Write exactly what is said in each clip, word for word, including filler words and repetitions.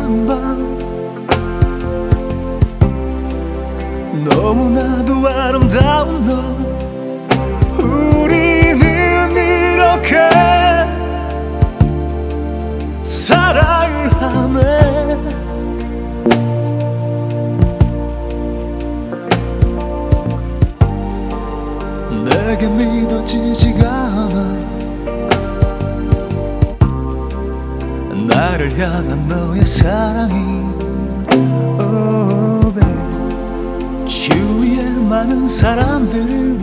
한 밤 너무나도 아름다운 너 우리는 이렇게 사랑을 하네 내게 믿어지지가 않아 나를 향한 너의 사랑이 oh, babe. 주위에 많은 사람들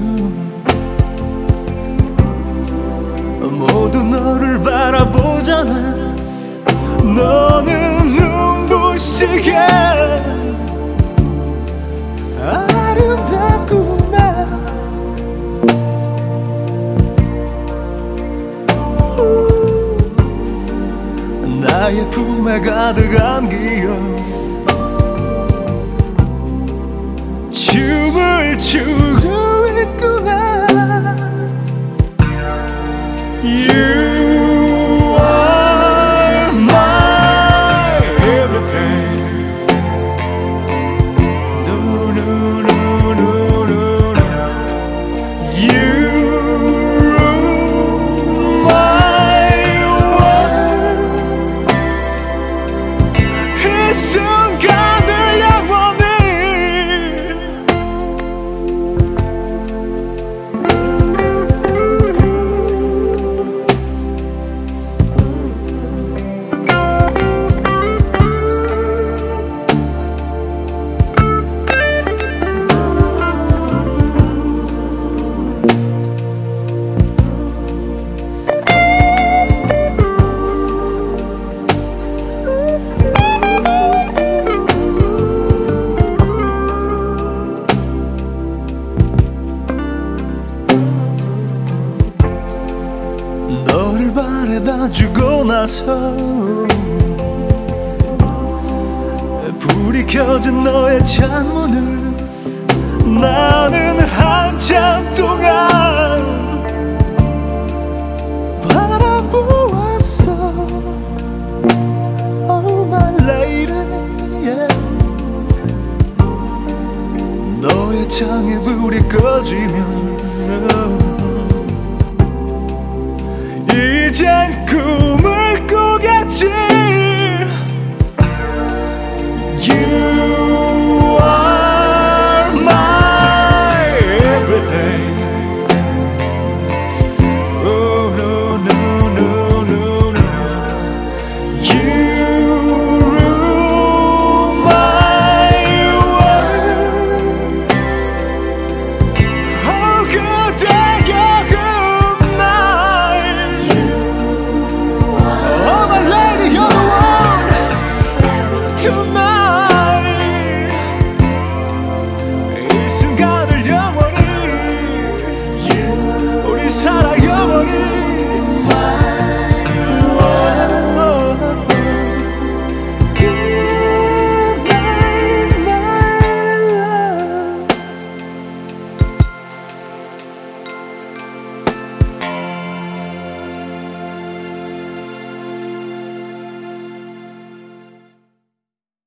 모두 너를 바라보잖아 너는 눈부시게 아름답구나 나의 품에 가득 안기어 춤을 추고 있구나 You are my everything No, no, no, no, no, no You rule my world 이 순간을 영원히 너를 바래다 주고 나서 불이 켜진 너의 창문을 나는 한참 동안 바라보았어 Oh my lady yeah. 너의 창에 불이 꺼지면